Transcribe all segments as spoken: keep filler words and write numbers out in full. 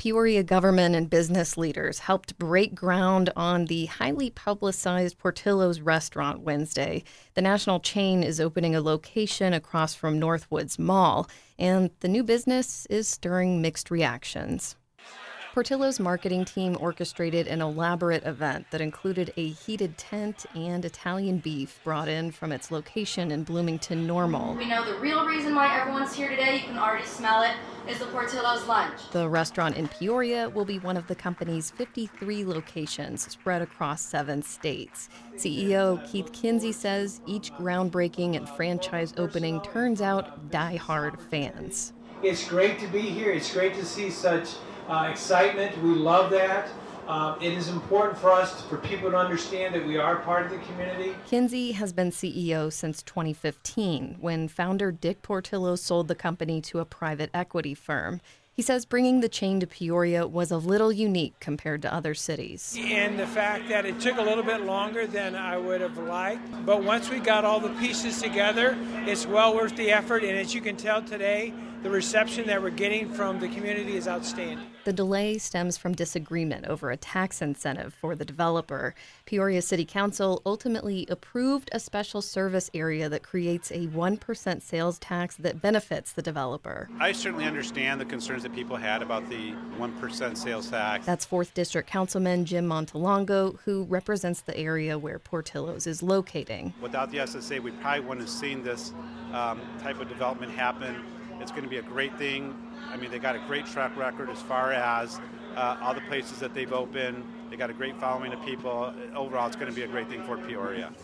Peoria government and business leaders helped break ground on the highly publicized Portillo's restaurant Wednesday. The national chain is opening a location across from Northwoods Mall, and the new business is stirring mixed reactions. Portillo's marketing team orchestrated an elaborate event that included a heated tent and Italian beef brought in from its location in Bloomington Normal. We know the real reason why everyone's here today, you can already smell it, is the Portillo's lunch. The restaurant in Peoria will be one of the company's fifty-three locations spread across seven states. C E O Keith Kinsey says each groundbreaking and franchise opening turns out die-hard fans. It's great to be here. It's great to see such Uh, excitement. We love that. Uh, it is important for us, for people to understand that we are part of the community. Kinsey has been C E O since twenty fifteen, when founder Dick Portillo sold the company to a private equity firm. He says bringing the chain to Peoria was a little unique compared to other cities. And the fact that it took a little bit longer than I would have liked, but once we got all the pieces together, it's well worth the effort, and as you can tell today, the reception that we're getting from the community is outstanding. The delay stems from disagreement over a tax incentive for the developer. Peoria City Council ultimately approved a special service area that creates a one percent sales tax that benefits the developer. I certainly understand the concerns that people had about the one percent sales tax. That's fourth District Councilman Jim Montalongo, who represents the area where Portillo's is locating. Without the S S A, we probably wouldn't have seen this um, type of development happen. It's going to be a great thing. I mean, they got a great track record as far as uh, all the places that they've opened. They got a great following of people. Overall, it's going to be a great thing for Peoria.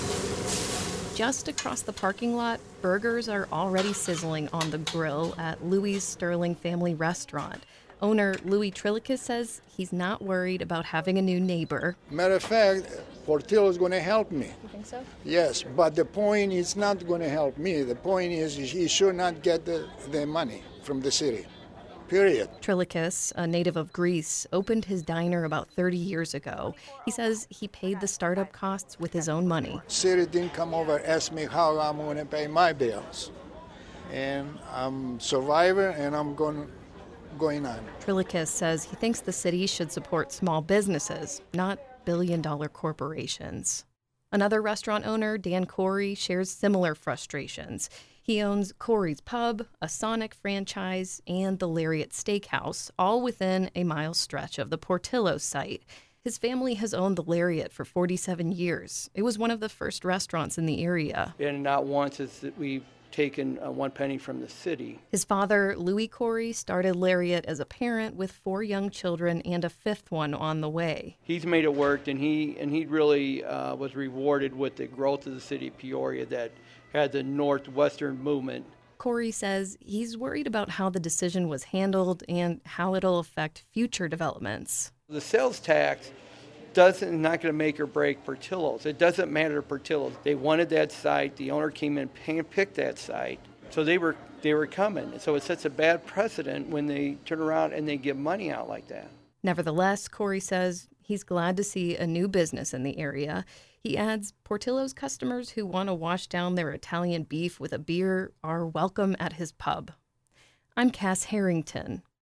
Just across the parking lot, burgers are already sizzling on the grill at Louis' Sterling Family Restaurant. Owner Louis Trillicus says he's not worried about having a new neighbor. Matter of fact, Portillo is going to help me. You think so? Yes, but the point is not going to help me. The point is he should not get the, the money from the city, period. Trillicus, a native of Greece, opened his diner about thirty years ago. He says he paid the startup costs with his own money. City didn't come over and ask me how I'm going to pay my bills. And I'm a survivor, and I'm going going on. Trillicus says he thinks the city should support small businesses, not billion-dollar corporations. Another restaurant owner, Dan Corey, shares similar frustrations. He owns Corey's Pub, a Sonic franchise, and the Lariat Steakhouse, all within a mile stretch of the Portillo site. His family has owned the Lariat for forty-seven years. It was one of the first restaurants in the area. And not once has we've taken uh, one penny from the city. His father, Louis Corey, started Lariat as a parent with four young children and a fifth one on the way. He's made it work, and he and he really uh, was rewarded with the growth of the city of Peoria that had the northwestern movement. Corey says he's worried about how the decision was handled and how it'll affect future developments. The sales tax doesn't not going to make or break Portillo's. It doesn't matter to Portillo's. They wanted that site. The owner came in and picked that site, so they were they were coming. So it sets a bad precedent when they turn around and they give money out like that. Nevertheless, Corey says he's glad to see a new business in the area. He adds Portillo's customers who want to wash down their Italian beef with a beer are welcome at his pub. I'm Cass Harrington.